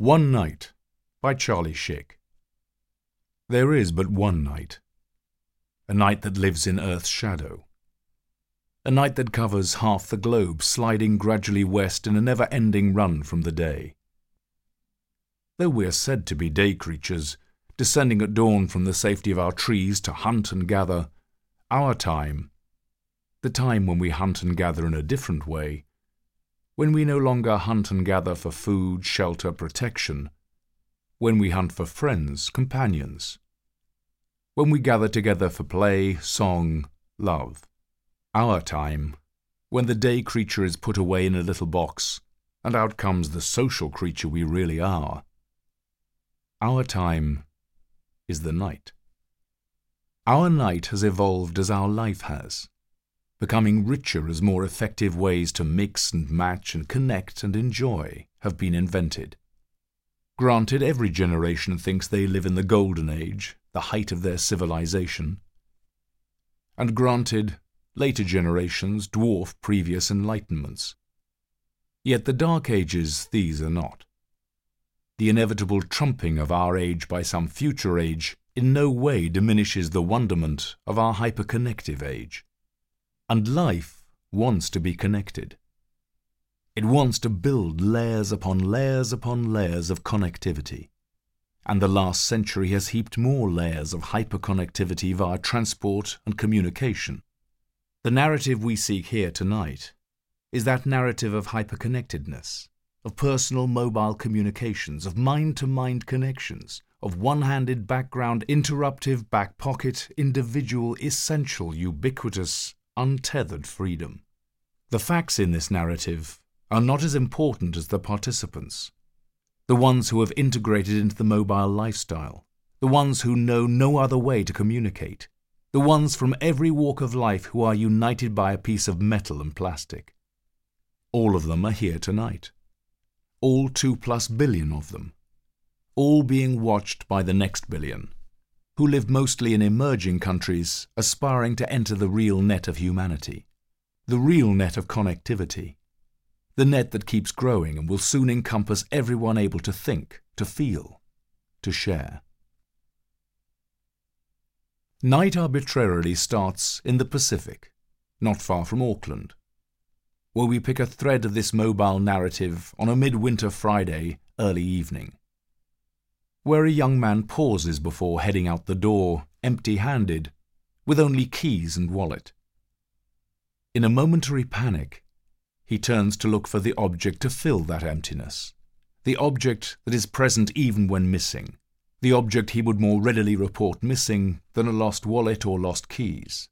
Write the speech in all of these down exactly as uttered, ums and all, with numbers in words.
One Night by Charlie Schick. There is but one night, a night that lives in Earth's shadow, a night that covers half the globe, sliding gradually west in a never-ending run from the day. Though we are said to be day creatures, descending at dawn from the safety of our trees to hunt and gather, our time, the time when we hunt and gather in a different way, when we no longer hunt and gather for food, shelter, protection, when we hunt for friends, companions, when we gather together for play, song, love. Our time, when the day creature is put away in a little box, and out comes the social creature we really are. Our time is the night. Our night has evolved as our life has, becoming richer as more effective ways to mix and match and connect and enjoy have been invented. Granted, every generation thinks they live in the golden age, the height of their civilization. And granted, later generations dwarf previous enlightenments. Yet the Dark Ages these are not. The inevitable trumping of our age by some future age in no way diminishes the wonderment of our hyperconnective age. And life wants to be connected. It wants to build layers upon layers upon layers of connectivity. And the last century has heaped more layers of hyperconnectivity via transport and communication. The narrative we seek here tonight is that narrative of hyperconnectedness, of personal mobile communications, of mind-to-mind connections, of one-handed background, interruptive, back-pocket, individual, essential, ubiquitous, untethered freedom. The facts in this narrative are not as important as the participants, the ones who have integrated into the mobile lifestyle, the ones who know no other way to communicate, the ones from every walk of life who are united by a piece of metal and plastic. All of them are here tonight. All two plus billion of them. All being watched by the next billion, who live mostly in emerging countries aspiring to enter the real net of humanity, the real net of connectivity, the net that keeps growing and will soon encompass everyone able to think, to feel, to share. Night arbitrarily starts in the Pacific, not far from Auckland, where we pick a thread of this mobile narrative on a midwinter Friday early evening, where a young man pauses before heading out the door, empty-handed, with only keys and wallet. In a momentary panic, he turns to look for the object to fill that emptiness, the object that is present even when missing, the object he would more readily report missing than a lost wallet or lost keys.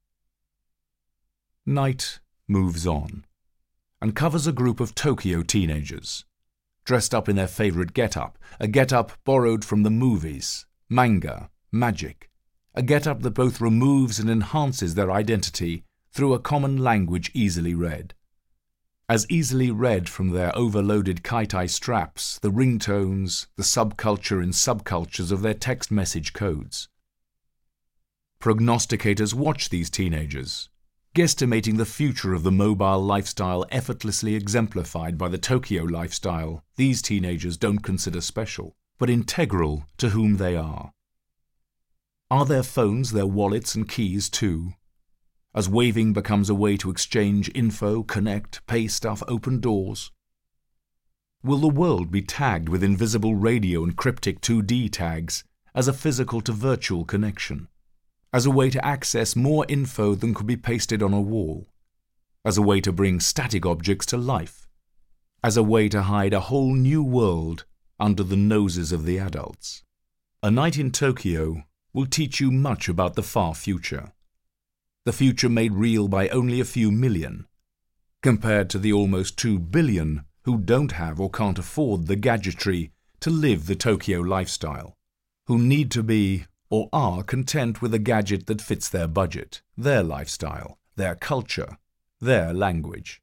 Night moves on, and covers a group of Tokyo teenagers, dressed up in their favorite get-up, a get-up borrowed from the movies, manga, magic, a get-up that both removes and enhances their identity through a common language easily read. As easily read from their overloaded kite-eye straps, the ringtones, the subculture and subcultures of their text message codes. Prognosticators watch these teenagers, guesstimating the future of the mobile lifestyle effortlessly exemplified by the Tokyo lifestyle these teenagers don't consider special, but integral to whom they are. Are their phones their wallets and keys too? As waving becomes a way to exchange info, connect, pay stuff, open doors? Will the world be tagged with invisible radio and cryptic two D tags as a physical to virtual connection? As a way to access more info than could be pasted on a wall? As a way to bring static objects to life? As a way to hide a whole new world under the noses of the adults? A night in Tokyo will teach you much about the far future. The future made real by only a few million, compared to the almost two billion who don't have or can't afford the gadgetry to live the Tokyo lifestyle, who need to be or are content with a gadget that fits their budget, their lifestyle, their culture, their language.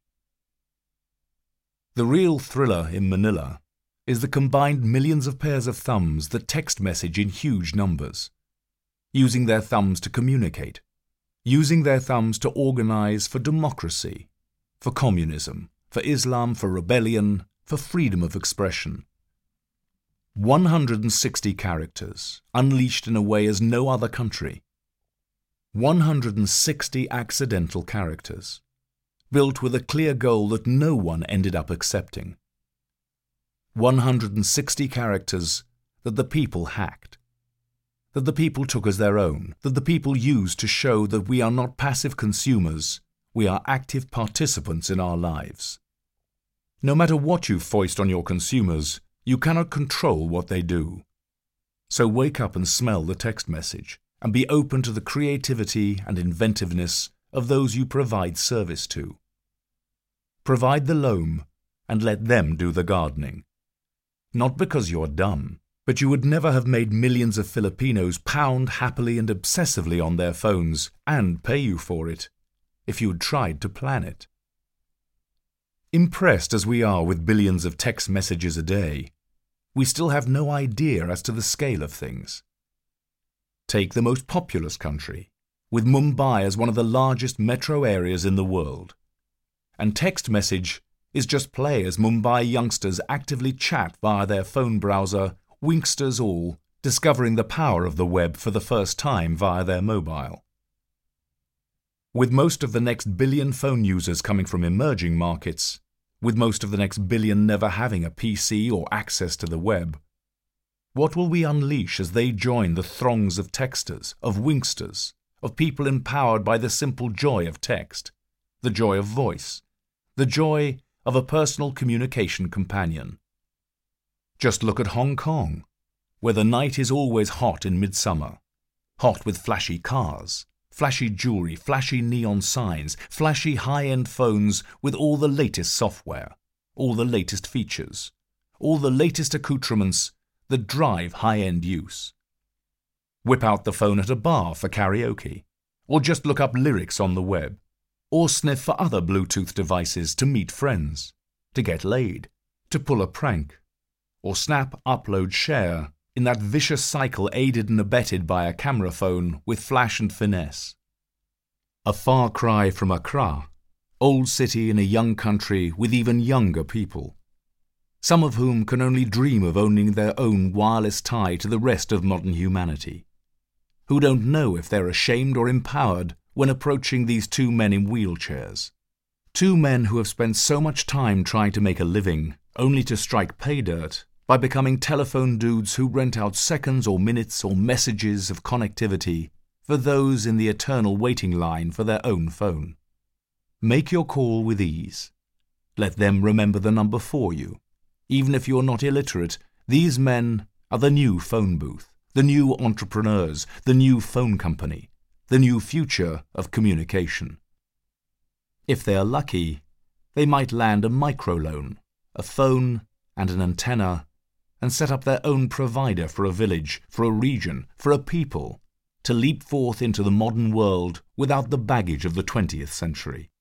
The real thriller in Manila is the combined millions of pairs of thumbs that text message in huge numbers, using their thumbs to communicate, using their thumbs to organize for democracy, for communism, for Islam, for rebellion, for freedom of expression. one hundred sixty characters, unleashed in a way as no other country. one hundred sixty accidental characters, built with a clear goal that no one ended up accepting. one hundred sixty characters that the people hacked, that the people took as their own, that the people used to show that we are not passive consumers, we are active participants in our lives. No matter what you foist on your consumers, you cannot control what they do. So wake up and smell the text message, and be open to the creativity and inventiveness of those you provide service to. Provide the loam, and let them do the gardening. Not because you're dumb, but you would never have made millions of Filipinos pound happily and obsessively on their phones and pay you for it, if you had tried to plan it. Impressed as we are with billions of text messages a day, we still have no idea as to the scale of things. Take the most populous country, with Mumbai as one of the largest metro areas in the world. And text message is just play as Mumbai youngsters actively chat via their phone browser, Winksters all, discovering the power of the web for the first time via their mobile. With most of the next billion phone users coming from emerging markets, with most of the next billion never having a P C or access to the web, what will we unleash as they join the throngs of texters, of Winksters, of people empowered by the simple joy of text, the joy of voice, the joy of a personal communication companion? Just look at Hong Kong, where the night is always hot in midsummer, hot with flashy cars, flashy jewelry, flashy neon signs, flashy high-end phones with all the latest software, all the latest features, all the latest accoutrements that drive high-end use. Whip out the phone at a bar for karaoke, or just look up lyrics on the web, or sniff for other Bluetooth devices to meet friends, to get laid, to pull a prank, or snap, upload, share in that vicious cycle aided and abetted by a camera phone with flash and finesse. A far cry from Accra, old city in a young country with even younger people, some of whom can only dream of owning their own wireless tie to the rest of modern humanity, who don't know if they're ashamed or empowered when approaching these two men in wheelchairs. Two men who have spent so much time trying to make a living, only to strike pay dirt by becoming telephone dudes who rent out seconds or minutes or messages of connectivity for those in the eternal waiting line for their own phone. Make your call with ease. Let them remember the number for you. Even if you're not illiterate, these men are the new phone booth, the new entrepreneurs, the new phone company, the new future of communication. If they are lucky, they might land a microloan, a phone and an antenna, and set up their own provider for a village, for a region, for a people, to leap forth into the modern world without the baggage of the twentieth century.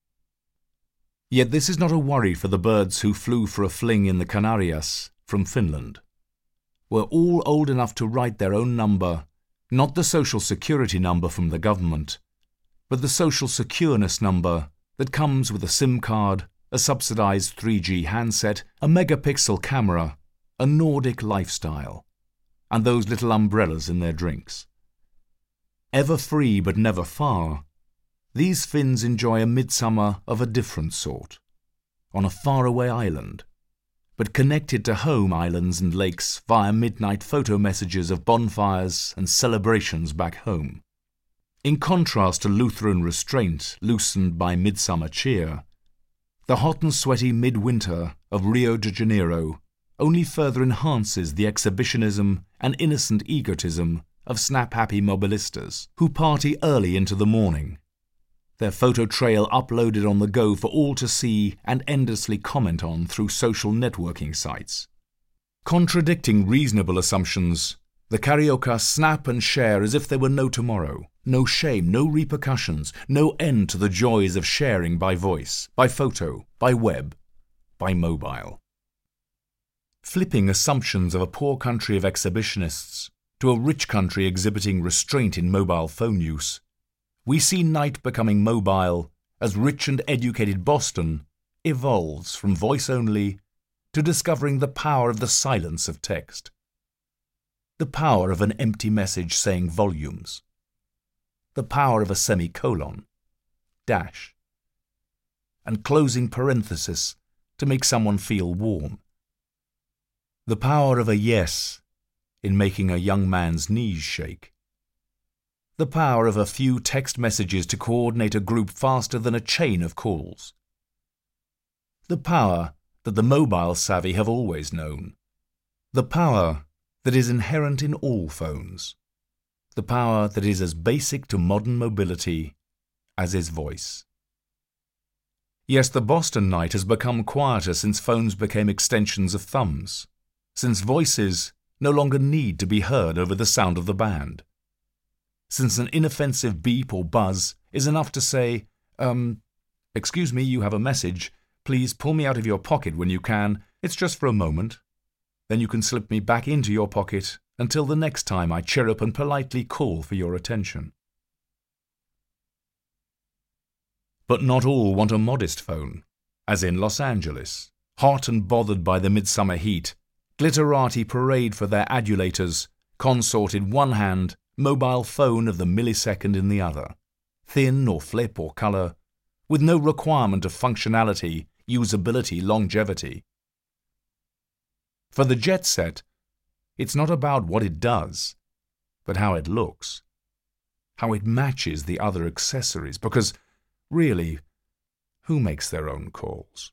Yet this is not a worry for the birds who flew for a fling in the Canarias from Finland. We're all old enough to write their own number, not the social security number from the government, but the social secureness number that comes with a SIM card, a subsidized three G handset, a megapixel camera, a Nordic lifestyle, and those little umbrellas in their drinks. Ever free but never far, these Finns enjoy a midsummer of a different sort, on a faraway island, but connected to home islands and lakes via midnight photo messages of bonfires and celebrations back home. In contrast to Lutheran restraint loosened by midsummer cheer, the hot and sweaty midwinter of Rio de Janeiro only further enhances the exhibitionism and innocent egotism of snap-happy mobilistas who party early into the morning, their photo trail uploaded on the go for all to see and endlessly comment on through social networking sites. Contradicting reasonable assumptions, the Carioca snap and share as if there were no tomorrow, no shame, no repercussions, no end to the joys of sharing by voice, by photo, by web, by mobile. Flipping assumptions of a poor country of exhibitionists to a rich country exhibiting restraint in mobile phone use, we see night becoming mobile as rich and educated Boston evolves from voice only to discovering the power of the silence of text. The power of an empty message saying volumes. The power of a semicolon, dash, and closing parenthesis to make someone feel warm. The power of a yes in making a young man's knees shake. The power of a few text messages to coordinate a group faster than a chain of calls. The power that the mobile savvy have always known. The power that is inherent in all phones. The power that is as basic to modern mobility as is voice. Yes, the Boston night has become quieter since phones became extensions of thumbs, since voices no longer need to be heard over the sound of the band, since an inoffensive beep or buzz is enough to say, um, excuse me, you have a message, please pull me out of your pocket when you can, it's just for a moment. Then you can slip me back into your pocket until the next time I chirrup and politely call for your attention. But not all want a modest phone, as in Los Angeles, hot and bothered by the midsummer heat, glitterati parade for their adulators, consort in one hand, mobile phone of the millisecond in the other, thin or flip or colour, with no requirement of functionality, usability, longevity. For the jet set, it's not about what it does, but how it looks, how it matches the other accessories, because, really, who makes their own calls?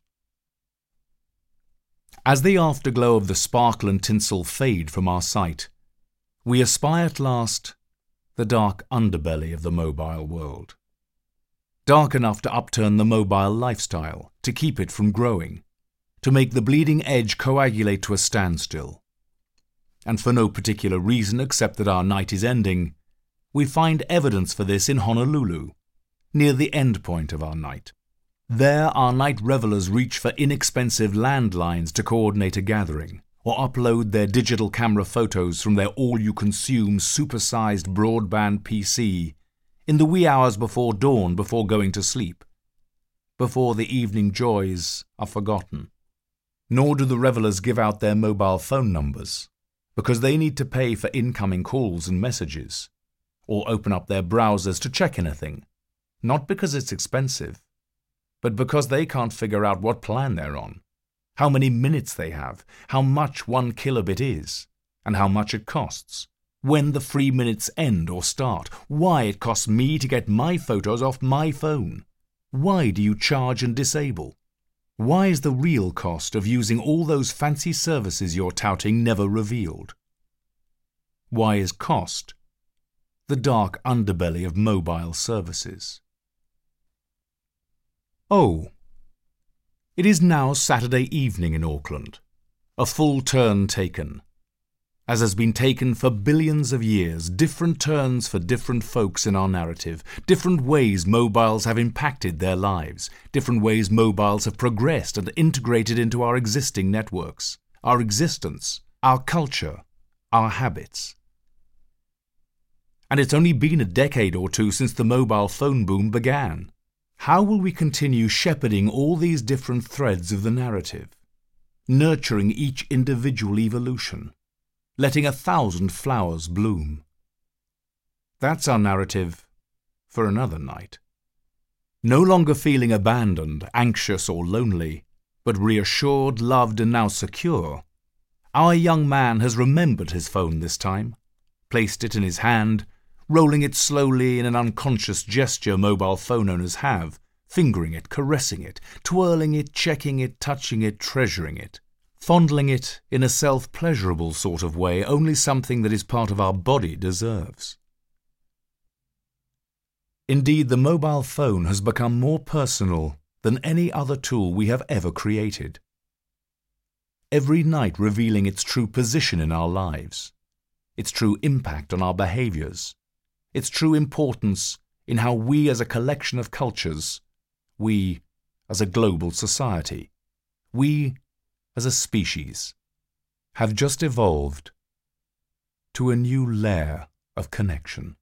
As the afterglow of the sparkle and tinsel fade from our sight, we espy at last the dark underbelly of the mobile world. Dark enough to upturn the mobile lifestyle, to keep it from growing, to make the bleeding edge coagulate to a standstill. And for no particular reason except that our night is ending, we find evidence for this in Honolulu, near the end point of our night. There our night revelers reach for inexpensive landlines to coordinate a gathering, or upload their digital camera photos from their all-you-consume supersized broadband P C in the wee hours before dawn, before going to sleep, before the evening joys are forgotten. Nor do the revelers give out their mobile phone numbers, because they need to pay for incoming calls and messages, or open up their browsers to check anything, not because it's expensive, but because they can't figure out what plan they're on, how many minutes they have, how much one kilobit is, and how much it costs, when the free minutes end or start, why it costs me to get my photos off my phone. Why do you charge and disable? Why is the real cost of using all those fancy services you're touting never revealed? Why is cost the dark underbelly of mobile services? Oh, it is now Saturday evening in Auckland, a full turn taken, as has been taken for billions of years, different turns for different folks in our narrative, different ways mobiles have impacted their lives, different ways mobiles have progressed and integrated into our existing networks, our existence, our culture, our habits. And it's only been a decade or two since the mobile phone boom began. How will we continue shepherding all these different threads of the narrative, nurturing each individual evolution, letting a thousand flowers bloom? That's our narrative for another night. No longer feeling abandoned, anxious or lonely, but reassured, loved and now secure, our young man has remembered his phone this time, placed it in his hand, rolling it slowly in an unconscious gesture mobile phone owners have, fingering it, caressing it, twirling it, checking it, touching it, treasuring it, fondling it in a self-pleasurable sort of way only something that is part of our body deserves. Indeed, the mobile phone has become more personal than any other tool we have ever created, every night revealing its true position in our lives, its true impact on our behaviors, its true importance in how we as a collection of cultures, we as a global society, we as a species, have just evolved to a new layer of connection.